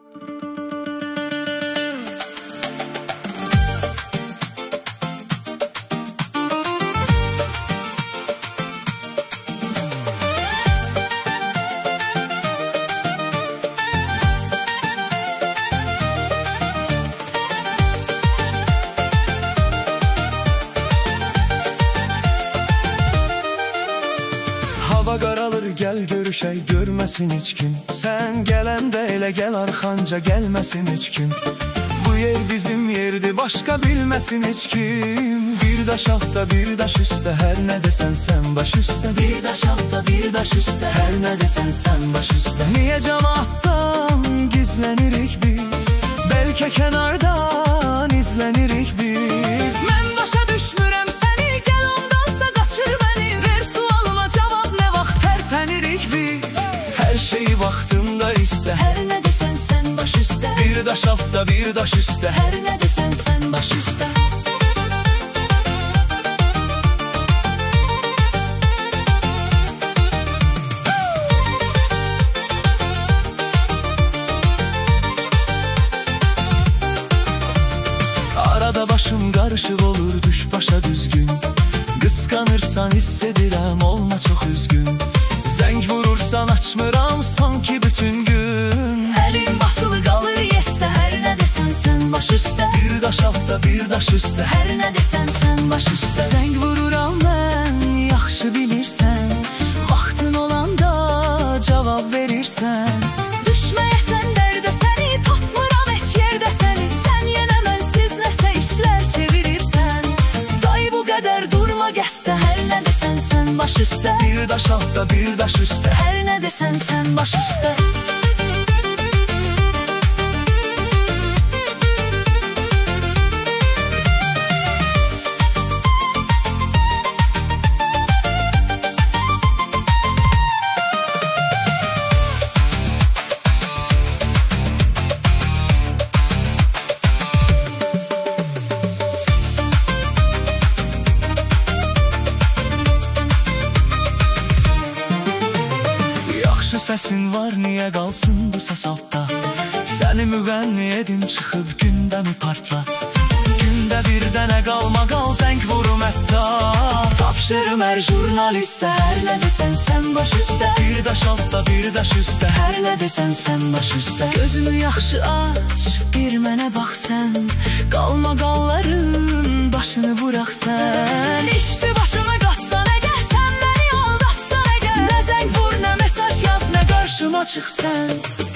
Hava qaralır, gəl görüşək, görməsin heç kim. Sən gələndə elə gəl arxanca, gəlməsin heç kim. Bu yer bizim yerdir, başqa bilməsin heç kim. Bir daş altda, bir daş üstə, hər nə desən sən baş üstə. Bir daş altda, bir daş üstə, hər nə desən sən baş üstə. Niyə cəmaatdan gizlənirik biz? Bəlkə kənardan izlənirik biz. Mən başa düşmürəm səni, gəl ondansa qaçır məni. Ver sualıma cavab, nə vaxt tərpənirik biz? Hər şeyi vaxtında istə, Hər nə desən sən baş üstə. bir daş altda, bir daş üstə. Hər nə desən sən baş üstə. Arada başım qarışıq olur, düş başa düzgün. Qısqanırsan hiss edirəm, olma çox üzgün. Zəng vurursan açmıram sanki bütün gün. Əlin basılı qalır yesdə, hər nə desən sən baş üstə. Bir daş altda, bir daş üstə. Hər nə desən sən baş üstə. Zəng vururam mən, yaxşı bilirsən. Vaxtın olanda cavab verirsən. Düşməyəsən dərdə səni, tapmıram heç yerdə səni. Sən yenə mənsiz nəsə işlər çevirirsən. Day bu qədər durma qəsdə, hər nə desən sən baş üstə. Bir daş altda, bir daş üstə. Hər nə desən sən baş üstə. Səsin var, niyə qalsın bu səs altda? Səni müğənni edim, çıxıb gündəmi partlat. Gündə bir dənə qalma, qal zəng vurum hətta. Tapşırım hər jurnalistə, hər nə desən sən baş üstə. Bir daş altda, bir daş üstə. Hər nə desən sən baş üstə. Gözünü yaxşı aç, bir mənə bax sən. Qalma qalların, başını burax sən. İşdi başımı qatsan əgər, sən məni aldatsan əgər. Nə zəng vur, nə mesaj yaz, nə qarşıma çıx sən.